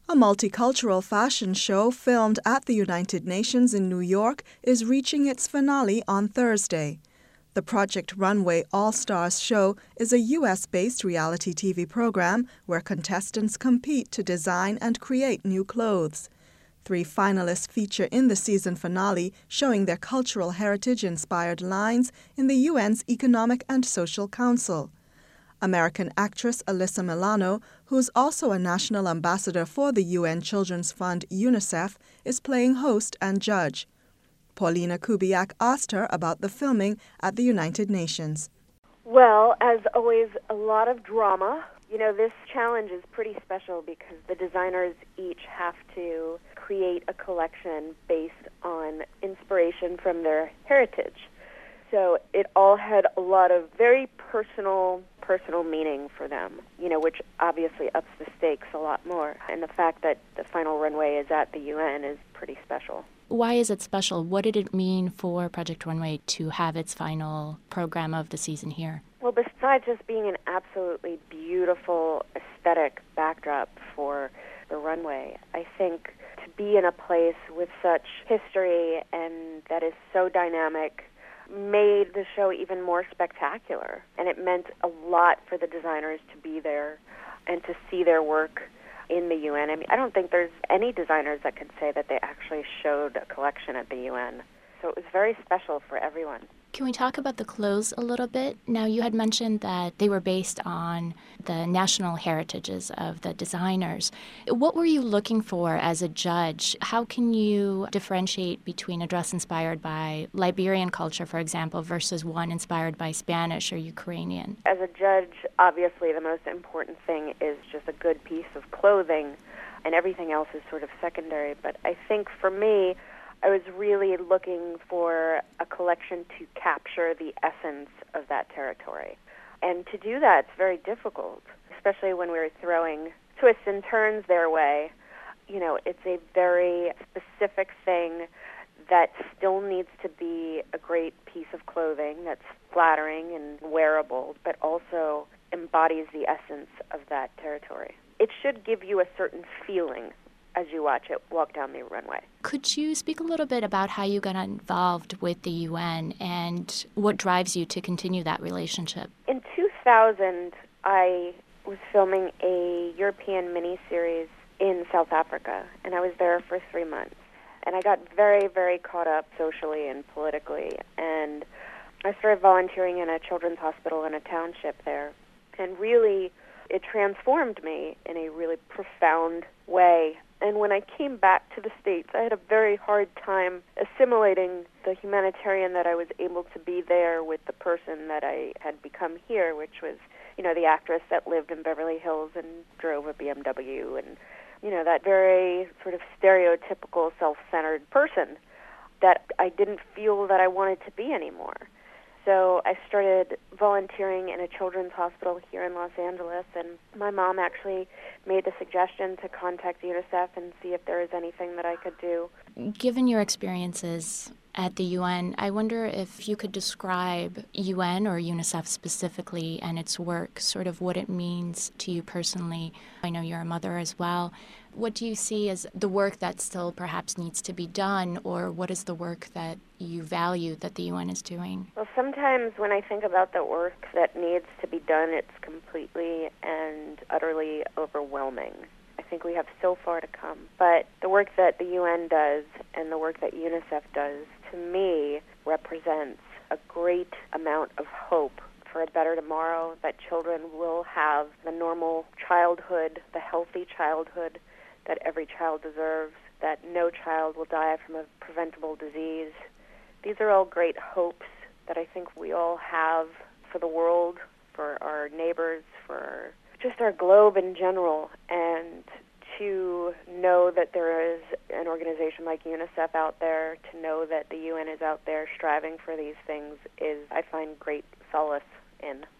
A multicultural fashion show filmed at the United Nations in New York is reaching its finale on Thursday. The Project Runway All-Stars show is a U.S.-based reality TV program where contestants compete to design and create new clothes. 3 finalists feature in the season finale showing their cultural heritage-inspired lines in the UN's Economic and Social Council. American actress Alyssa Milano, who's also a national ambassador for the UN Children's Fund UNICEF, is playing host and judge. Paulina Kubiak asked her about the filming at the United Nations. Well, as always, a lot of drama. You know, this challenge is pretty special because the designers each have to create a collection based on inspiration from their heritage. So it all had a lot of very personal meaning for them, you know, which obviously ups the stakes a lot more. And the fact that the final runway is at the UN is pretty special. Why is it special? What did it mean for Project Runway to have its final program of the season here? Well, besides just being an absolutely beautiful aesthetic backdrop for the runway, I think to be in a place with such history and that is so dynamic made the show even more spectacular. And it meant a lot for the designers to be there and to see their work in the UN. I mean, I don't think there's any designers that can say that they actually showed a collection at the UN. So it was very special for everyone. Can we talk about the clothes a little bit? Now, you had mentioned that they were based on the national heritages of the designers. What were you looking for as a judge? How can you differentiate between a dress inspired by Liberian culture, for example, versus one inspired by Spanish or Ukrainian? As a judge, obviously the most important thing is just a good piece of clothing, and everything else is sort of secondary. But I think for me, I was really looking for a collection to capture the essence of that territory. And to do that, it's very difficult, especially when we were throwing twists and turns their way. You know, it's a very specific thing that still needs to be a great piece of clothing that's flattering and wearable, but also embodies the essence of that territory. It should give you a certain feeling as you watch it walk down the runway. Could you speak a little bit about how you got involved with the UN and what drives you to continue that relationship? In 2000, I was filming a European miniseries in South Africa, and I was there for 3 months. And I got very, very caught up socially and politically, and I started volunteering in a children's hospital in a township there. And really, it transformed me in a really profound way. And when I came back to the States, I had a very hard time assimilating the humanitarian that I was able to be there with the person that I had become here, which was, you know, the actress that lived in Beverly Hills and drove a BMW and, you know, that very sort of stereotypical self-centered person that I didn't feel that I wanted to be anymore. So I started volunteering in a children's hospital here in Los Angeles, and my mom actually made the suggestion to contact UNICEF and see if there was anything that I could do. Given your experiences at the UN, I wonder if you could describe UN or UNICEF specifically and its work, sort of what it means to you personally. I know you're a mother as well. What do you see as the work that still perhaps needs to be done, or what is the work that you value that the UN is doing? Well, sometimes when I think about the work that needs to be done, it's completely and utterly overwhelming. I think we have so far to come. But the work that the UN does and the work that UNICEF does, to me, represents a great amount of hope for a better tomorrow, that children will have the normal childhood, the healthy childhood that every child deserves, that no child will die from a preventable disease. These are all great hopes that I think we all have for the world, for our neighbors, for just our globe in general. And to know that there is an organization like UNICEF out there, to know that the UN is out there striving for these things, is, I find, great solace in.